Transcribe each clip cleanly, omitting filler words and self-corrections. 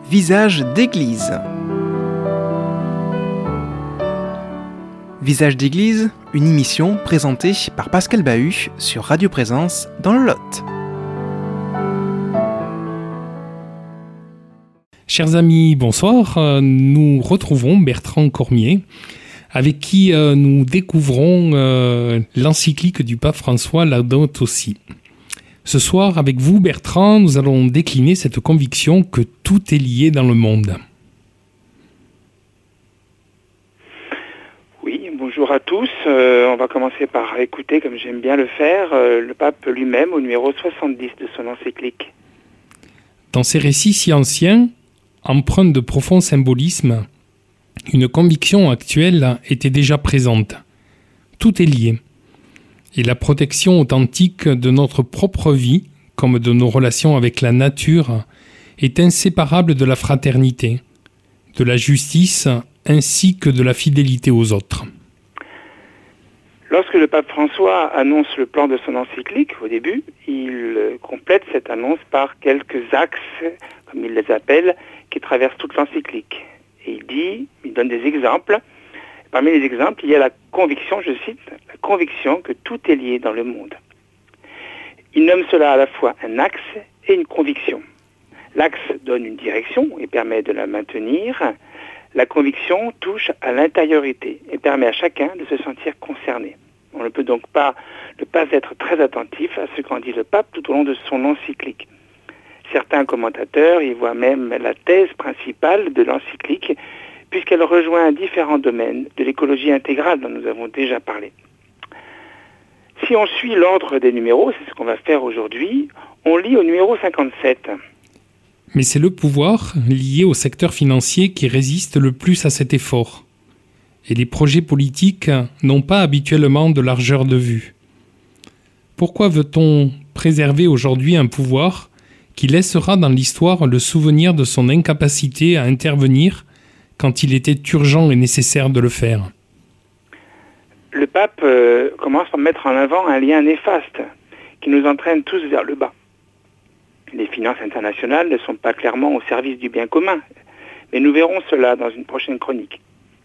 Visage d'église. Visage d'église, une émission présentée par Pascal Bahut sur Radio Présence dans le Lot. Chers amis, bonsoir. Nous retrouvons Bertrand Cormier, avec qui nous découvrons l'encyclique du pape François Laudato Si. Ce soir, avec vous, Bertrand, nous allons décliner cette conviction que tout est lié dans le monde. Oui, bonjour à tous. On va commencer par écouter, comme j'aime bien le faire, le pape lui-même au numéro 70 de son encyclique. Dans ces récits si anciens, empreints de profond symbolisme, une conviction actuelle était déjà présente. Tout est lié. Et la protection authentique de notre propre vie, comme de nos relations avec la nature, est inséparable de la fraternité, de la justice, ainsi que de la fidélité aux autres. Lorsque le pape François annonce le plan de son encyclique, au début, il complète cette annonce par quelques axes, comme il les appelle, qui traversent toute l'encyclique. Et il donne des exemples. Parmi les exemples, il y a la conviction, je cite, la conviction que tout est lié dans le monde. Il nomme cela à la fois un axe et une conviction. L'axe donne une direction et permet de la maintenir. La conviction touche à l'intériorité et permet à chacun de se sentir concerné. On ne peut donc pas ne pas être très attentif à ce qu'en dit le pape tout au long de son encyclique. Certains commentateurs y voient même la thèse principale de l'encyclique, puisqu'elle rejoint différents domaines de l'écologie intégrale dont nous avons déjà parlé. Si on suit l'ordre des numéros, c'est ce qu'on va faire aujourd'hui, on lit au numéro 57. Mais c'est le pouvoir lié au secteur financier qui résiste le plus à cet effort. Et les projets politiques n'ont pas habituellement de largeur de vue. Pourquoi veut-on préserver aujourd'hui un pouvoir qui laissera dans l'histoire le souvenir de son incapacité à intervenir quand il était urgent et nécessaire de le faire? Le pape commence par mettre en avant un lien néfaste qui nous entraîne tous vers le bas. Les finances internationales ne sont pas clairement au service du bien commun, mais nous verrons cela dans une prochaine chronique.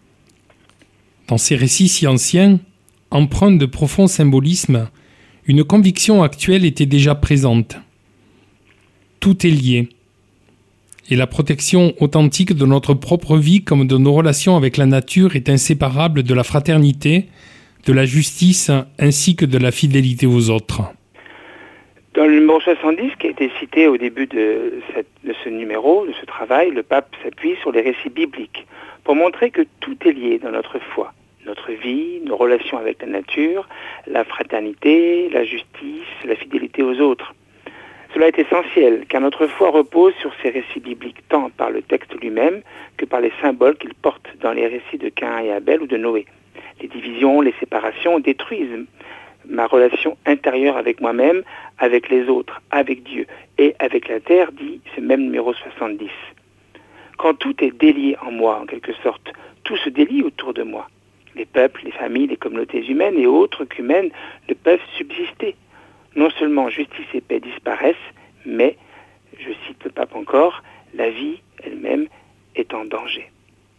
Dans ces récits si anciens, empreints de profond symbolisme, une conviction actuelle était déjà présente. Tout est lié. Et la protection authentique de notre propre vie comme de nos relations avec la nature est inséparable de la fraternité, de la justice ainsi que de la fidélité aux autres. Dans le numéro 70, qui a été cité au début de ce numéro, de ce travail, le pape s'appuie sur les récits bibliques pour montrer que tout est lié dans notre foi, notre vie, nos relations avec la nature, la fraternité, la justice, la fidélité aux autres. Cela est essentiel, car notre foi repose sur ces récits bibliques, tant par le texte lui-même que par les symboles qu'il porte dans les récits de Caïn et Abel ou de Noé. Les divisions, les séparations détruisent ma relation intérieure avec moi-même, avec les autres, avec Dieu et avec la terre, dit ce même numéro 70. Quand tout est délié en moi, en quelque sorte, tout se délie autour de moi. Les peuples, les familles, les communautés humaines et autres qu'humaines ne peuvent subsister. Non seulement justice et paix disparaissent, mais, je cite le pape encore, la vie elle-même est en danger.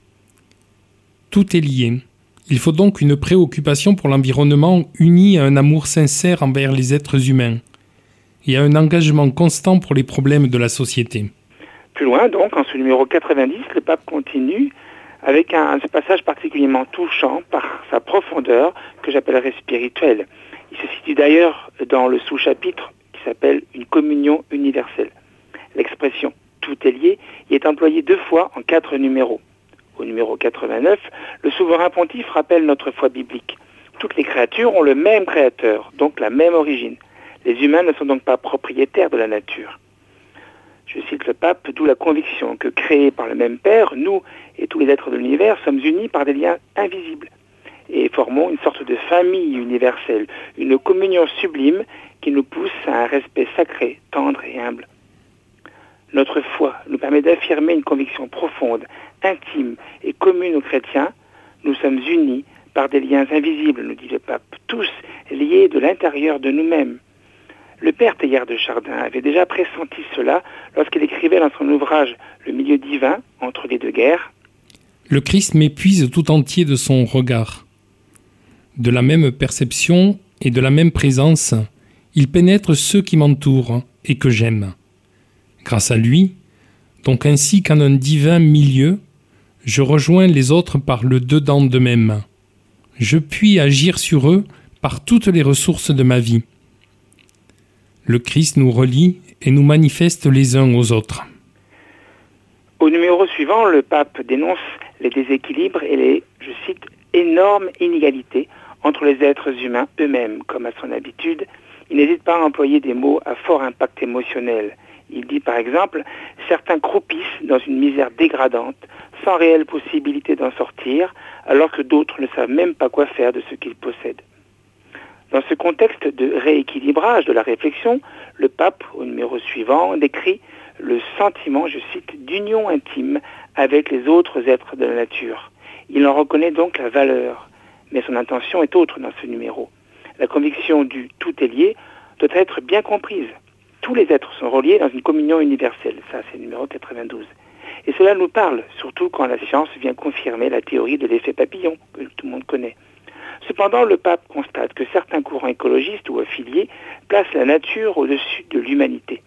Tout est lié. Il faut donc une préoccupation pour l'environnement unie à un amour sincère envers les êtres humains et à un engagement constant pour les problèmes de la société. Plus loin, donc, en ce numéro 90, le pape continue avec un passage particulièrement touchant par sa profondeur que j'appellerais spirituelle. Il se situe d'ailleurs dans le sous-chapitre qui s'appelle « Une communion universelle ». L'expression « tout est lié » y est employée 2 fois en 4 numéros. Au numéro 89, le souverain pontife rappelle notre foi biblique. Toutes les créatures ont le même créateur, donc la même origine. Les humains ne sont donc pas propriétaires de la nature. Je cite le pape, d'où la conviction que, créés par le même Père, nous et tous les êtres de l'univers sommes unis par des liens invisibles et formons une sorte de famille universelle, une communion sublime qui nous pousse à un respect sacré, tendre et humble. Notre foi nous permet d'affirmer une conviction profonde, intime et commune aux chrétiens. Nous sommes unis par des liens invisibles, nous dit le pape, tous liés de l'intérieur de nous-mêmes. Le père Teilhard de Chardin avait déjà pressenti cela lorsqu'il écrivait dans son ouvrage « Le milieu divin entre les deux guerres ». Le Christ m'épuise tout entier de son regard. De la même perception et de la même présence, il pénètre ceux qui m'entourent et que j'aime. Grâce à lui, donc ainsi qu'en un divin milieu, je rejoins les autres par le dedans d'eux-mêmes. Je puis agir sur eux par toutes les ressources de ma vie. Le Christ nous relie et nous manifeste les uns aux autres. Au numéro suivant, le pape dénonce les déséquilibres et les, je cite, énormes inégalités entre les êtres humains eux-mêmes. Comme à son habitude, il n'hésite pas à employer des mots à fort impact émotionnel. Il dit par exemple « Certains croupissent dans une misère dégradante, sans réelle possibilité d'en sortir, alors que d'autres ne savent même pas quoi faire de ce qu'ils possèdent. » Dans ce contexte de rééquilibrage de la réflexion, le pape, au numéro suivant, décrit le sentiment, je cite, d'union intime avec les autres êtres de la nature. Il en reconnaît donc la valeur, mais son intention est autre dans ce numéro. La conviction du « tout est lié » doit être bien comprise. Tous les êtres sont reliés dans une communion universelle. Ça, c'est le numéro 92. Et cela nous parle, surtout quand la science vient confirmer la théorie de l'effet papillon, que tout le monde connaît. Cependant, le pape constate que certains courants écologistes ou affiliés placent la nature au-dessus de l'humanité.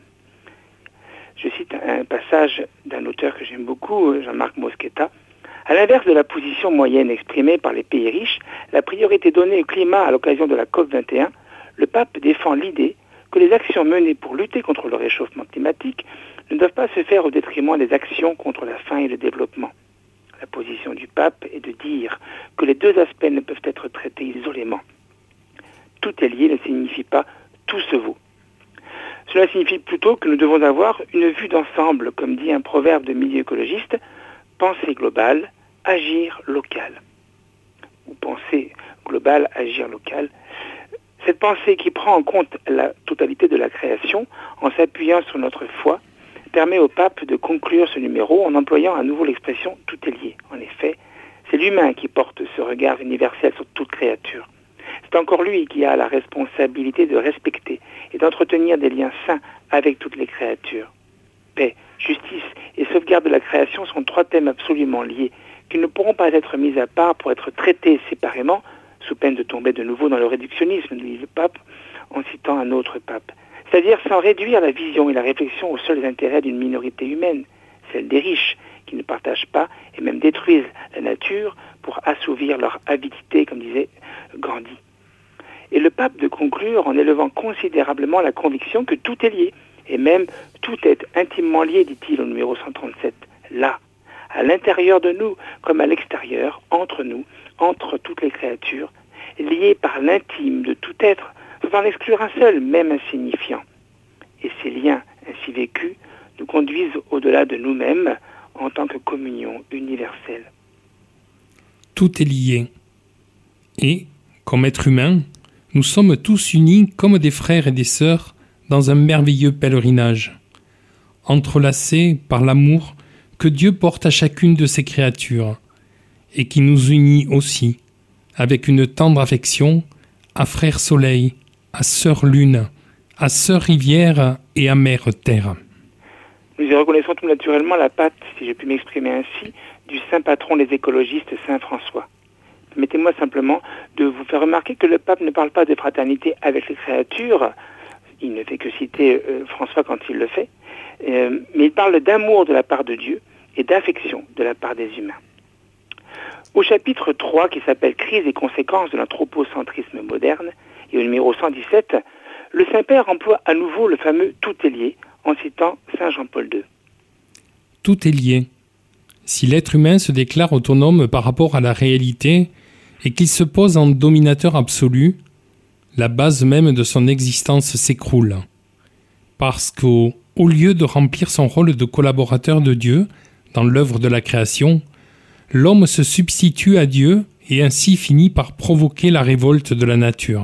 Je cite un passage d'un auteur que j'aime beaucoup, Jean-Marc Mosqueta. À l'inverse de la position moyenne exprimée par les pays riches, la priorité donnée au climat à l'occasion de la COP21, le pape défend l'idée que les actions menées pour lutter contre le réchauffement climatique ne doivent pas se faire au détriment des actions contre la faim et le développement. La position du pape est de dire que les deux aspects ne peuvent être traités isolément. Tout est lié ne signifie pas tout se vaut. Cela signifie plutôt que nous devons avoir une vue d'ensemble, comme dit un proverbe de milieu écologiste, penser global, agir local. Ou penser global, agir local. Cette pensée qui prend en compte la totalité de la création, en s'appuyant sur notre foi, permet au pape de conclure ce numéro en employant à nouveau l'expression « tout est lié ». En effet, c'est l'humain qui porte ce regard universel sur toute créature. C'est encore lui qui a la responsabilité de respecter et d'entretenir des liens sains avec toutes les créatures. Paix, justice et sauvegarde de la création sont trois thèmes absolument liés, qui ne pourront pas être mis à part pour être traités séparément, sous peine de tomber de nouveau dans le réductionnisme, dit le pape, en citant un autre pape. C'est-à-dire sans réduire la vision et la réflexion aux seuls intérêts d'une minorité humaine, celle des riches, qui ne partagent pas et même détruisent la nature pour assouvir leur avidité, comme disait Gandhi. Et le pape de conclure en élevant considérablement la conviction que tout est lié, et même tout est intimement lié, dit-il au numéro 137, là, à l'intérieur de nous comme à l'extérieur, entre nous, entre toutes les créatures, liées par l'intime de tout être, sans en exclure un seul, même insignifiant. Et ces liens ainsi vécus nous conduisent au-delà de nous-mêmes en tant que communion universelle. Tout est lié. Et, comme êtres humains, nous sommes tous unis comme des frères et des sœurs dans un merveilleux pèlerinage, entrelacés par l'amour que Dieu porte à chacune de ses créatures, et qui nous unit aussi, avec une tendre affection, à Frère Soleil, à Sœur Lune, à Sœur Rivière et à Mère Terre. Nous y reconnaissons tout naturellement la patte, si je puis m'exprimer ainsi, du saint patron des écologistes, Saint François. Permettez-moi simplement de vous faire remarquer que le pape ne parle pas de fraternité avec les créatures, il ne fait que citer François quand il le fait, mais il parle d'amour de la part de Dieu et d'affection de la part des humains. Au chapitre 3, qui s'appelle « Crise et conséquences de l'anthropocentrisme moderne », et au numéro 117, le Saint-Père emploie à nouveau le fameux « tout est lié » en citant Saint Jean-Paul II. Tout est lié. Si l'être humain se déclare autonome par rapport à la réalité et qu'il se pose en dominateur absolu, la base même de son existence s'écroule. Parce qu'au lieu de remplir son rôle de collaborateur de Dieu dans l'œuvre de la création, l'homme se substitue à Dieu et ainsi finit par provoquer la révolte de la nature.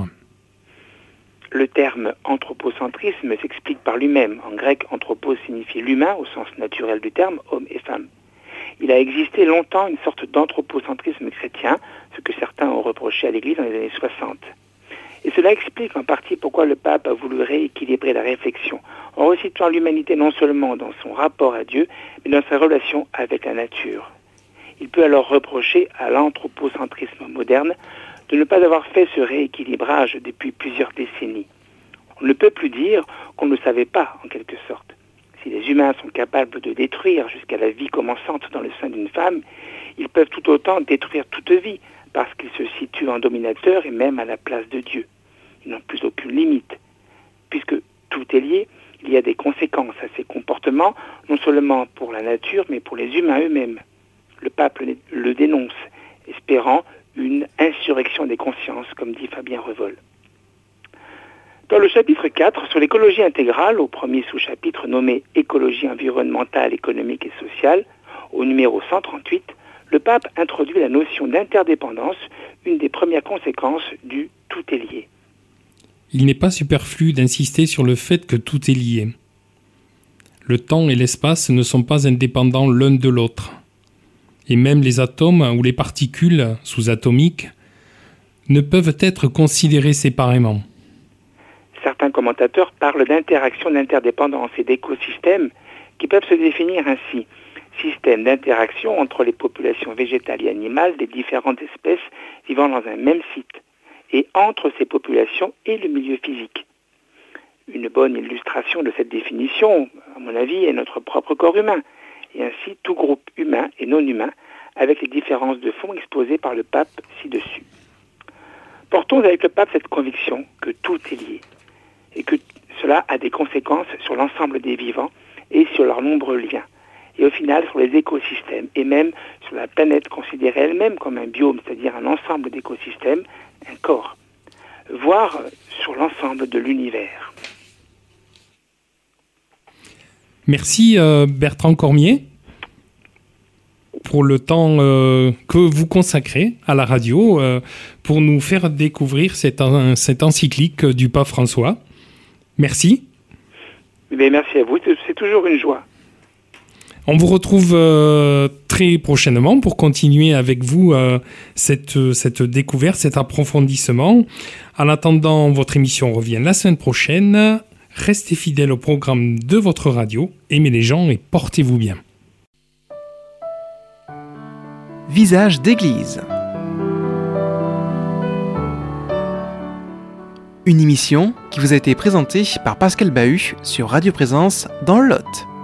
Le terme anthropocentrisme s'explique par lui-même. En grec, anthropos signifie l'humain au sens naturel du terme, homme et femme. Il a existé longtemps une sorte d'anthropocentrisme chrétien, ce que certains ont reproché à l'Église dans les années 60. Et cela explique en partie pourquoi le pape a voulu rééquilibrer la réflexion, en resituant l'humanité non seulement dans son rapport à Dieu, mais dans sa relation avec la nature. Il peut alors reprocher à l'anthropocentrisme moderne de ne pas avoir fait ce rééquilibrage depuis plusieurs décennies. On ne peut plus dire qu'on ne le savait pas, en quelque sorte. Si les humains sont capables de détruire jusqu'à la vie commençante dans le sein d'une femme, ils peuvent tout autant détruire toute vie, parce qu'ils se situent en dominateur et même à la place de Dieu. Ils n'ont plus aucune limite. Puisque tout est lié, il y a des conséquences à ces comportements, non seulement pour la nature, mais pour les humains eux-mêmes. Le pape le dénonce, espérant une insurrection des consciences, comme dit Fabien Revol. Dans le chapitre 4 sur l'écologie intégrale, au premier sous-chapitre nommé « Écologie environnementale, économique et sociale », au numéro 138, le pape introduit la notion d'interdépendance, une des premières conséquences du « tout est lié ». Il n'est pas superflu d'insister sur le fait que tout est lié. Le temps et l'espace ne sont pas indépendants l'un de l'autre. Et même les atomes ou les particules sous-atomiques ne peuvent être considérés séparément. Certains commentateurs parlent d'interaction, d'interdépendance et d'écosystèmes qui peuvent se définir ainsi. Système d'interaction entre les populations végétales et animales des différentes espèces vivant dans un même site et entre ces populations et le milieu physique. Une bonne illustration de cette définition, à mon avis, est notre propre corps humain, et ainsi tout groupe humain et non humain, avec les différences de fond exposées par le pape ci-dessus. Portons avec le pape cette conviction que tout est lié, et que cela a des conséquences sur l'ensemble des vivants et sur leurs nombreux liens, et au final sur les écosystèmes, et même sur la planète considérée elle-même comme un biome, c'est-à-dire un ensemble d'écosystèmes, un corps, voire sur l'ensemble de l'univers. Merci Bertrand Cormier pour le temps que vous consacrez à la radio pour nous faire découvrir cette encyclique du pape François. Merci. Mais merci à vous, c'est toujours une joie. On vous retrouve très prochainement pour continuer avec vous cette découverte, cet approfondissement. En attendant, votre émission revient la semaine prochaine. Restez fidèles au programme de votre radio, aimez les gens et portez-vous bien. Visage d'église. Une émission qui vous a été présentée par Pascal Bahut sur Radio Présence dans le Lot.